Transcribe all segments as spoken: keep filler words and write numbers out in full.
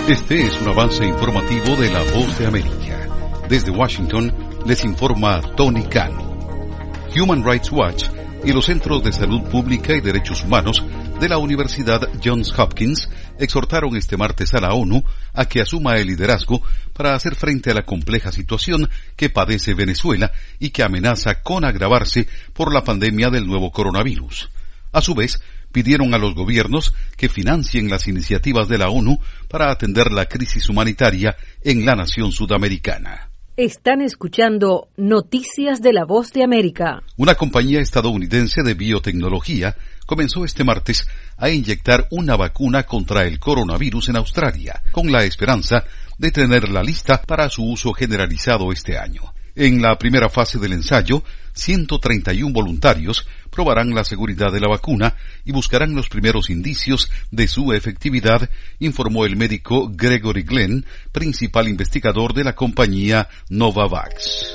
Este es un avance informativo de La Voz de América. Desde Washington les informa Tony Cano. Human Rights Watch y los Centros de Salud Pública y Derechos Humanos de la Universidad Johns Hopkins exhortaron este martes a la ONU a que asuma el liderazgo para hacer frente a la compleja situación que padece Venezuela y que amenaza con agravarse por la pandemia del nuevo coronavirus. A su vez, pidieron a los gobiernos que financien las iniciativas de la ONU para atender la crisis humanitaria en la nación sudamericana. Están escuchando Noticias de la Voz de América. Una compañía estadounidense de biotecnología comenzó este martes a inyectar una vacuna contra el coronavirus en Australia, con la esperanza de tenerla lista para su uso generalizado este año. En la primera fase del ensayo, ciento treinta y uno voluntarios probarán la seguridad de la vacuna y buscarán los primeros indicios de su efectividad, informó el médico Gregory Glenn, principal investigador de la compañía Novavax.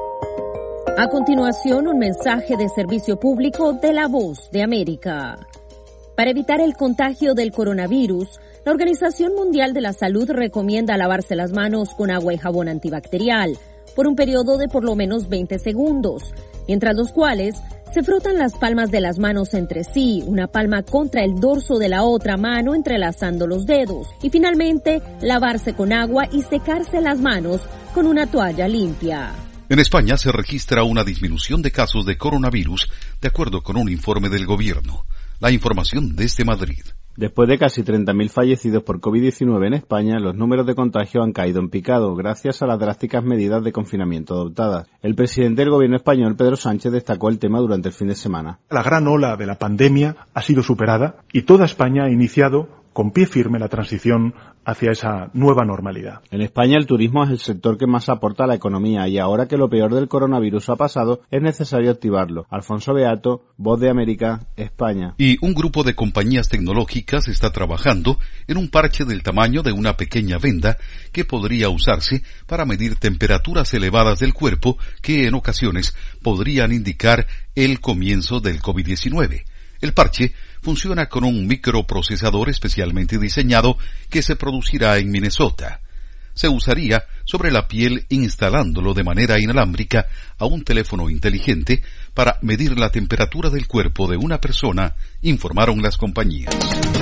A continuación, un mensaje de servicio público de La Voz de América. Para evitar el contagio del coronavirus, la Organización Mundial de la Salud recomienda lavarse las manos con agua y jabón antibacterial por un periodo de por lo menos veinte segundos, mientras los cuales se frotan las palmas de las manos entre sí, una palma contra el dorso de la otra mano entrelazando los dedos, y finalmente lavarse con agua y secarse las manos con una toalla limpia. En España se registra una disminución de casos de coronavirus, de acuerdo con un informe del gobierno. La información desde Madrid. Después de casi treinta mil fallecidos por covid diecinueve en España, los números de contagio han caído en picado gracias a las drásticas medidas de confinamiento adoptadas. El presidente del gobierno español, Pedro Sánchez, destacó el tema durante el fin de semana. La gran ola de la pandemia ha sido superada y toda España ha iniciado con pie firme la transición hacia esa nueva normalidad. En España el turismo es el sector que más aporta a la economía y ahora que lo peor del coronavirus ha pasado, es necesario activarlo. Alfonso Beato, Voz de América, España. Y un grupo de compañías tecnológicas está trabajando en un parche del tamaño de una pequeña venda que podría usarse para medir temperaturas elevadas del cuerpo que en ocasiones podrían indicar el comienzo del covid diecinueve. El parche funciona con un microprocesador especialmente diseñado que se producirá en Minnesota. Se usaría sobre la piel instalándolo de manera inalámbrica a un teléfono inteligente para medir la temperatura del cuerpo de una persona, informaron las compañías.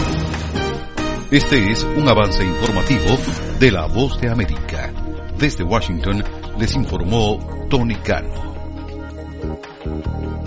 Este es un avance informativo de La Voz de América. Desde Washington les informó Tony Cano.